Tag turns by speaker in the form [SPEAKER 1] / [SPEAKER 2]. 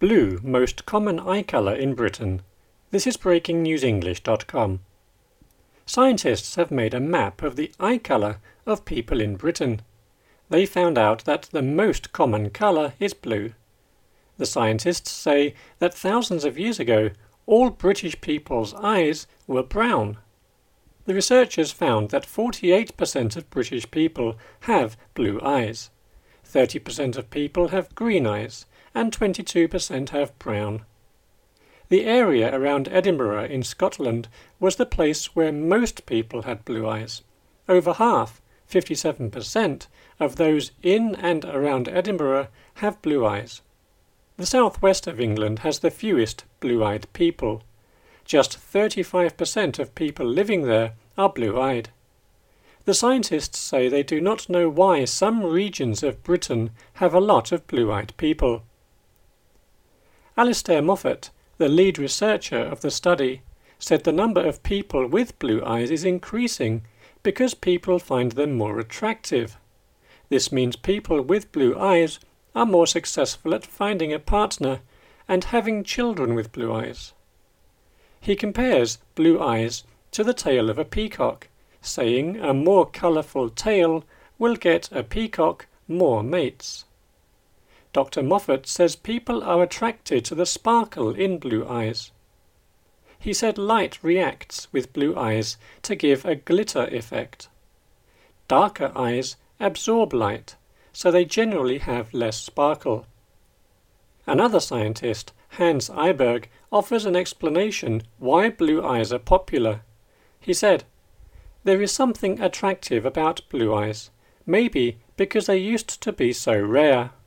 [SPEAKER 1] Blue, most common eye colour in Britain. This is breakingnewsenglish.com. Scientists have made a map of the eye colour of people in Britain. They found out that the most common colour is blue. The scientists say that thousands of years ago, all British people's eyes were brown. The researchers found that 48% of British people have blue eyes, 30% of people have green eyes, and 22% have brown. The area around Edinburgh in Scotland was the place where most people had blue eyes. Over half, 57%, of those in and around Edinburgh have blue eyes. The southwest of England has the fewest blue-eyed people. Just 35% of people living there are blue-eyed. The scientists say they do not know why some regions of Britain have a lot of blue-eyed people. Alistair Moffat, the lead researcher of the study, said the number of people with blue eyes is increasing because people find them more attractive. This means people with blue eyes are more successful at finding a partner and having children with blue eyes. He compares blue eyes to the tail of a peacock, saying a more colourful tail will get a peacock more mates. Dr. Moffat says people are attracted to the sparkle in blue eyes. He said light reacts with blue eyes to give a glitter effect. Darker eyes absorb light, so they generally have less sparkle. Another scientist, Hans Eyberg, offers an explanation why blue eyes are popular. He said, "There is something attractive about blue eyes, maybe because they used to be so rare.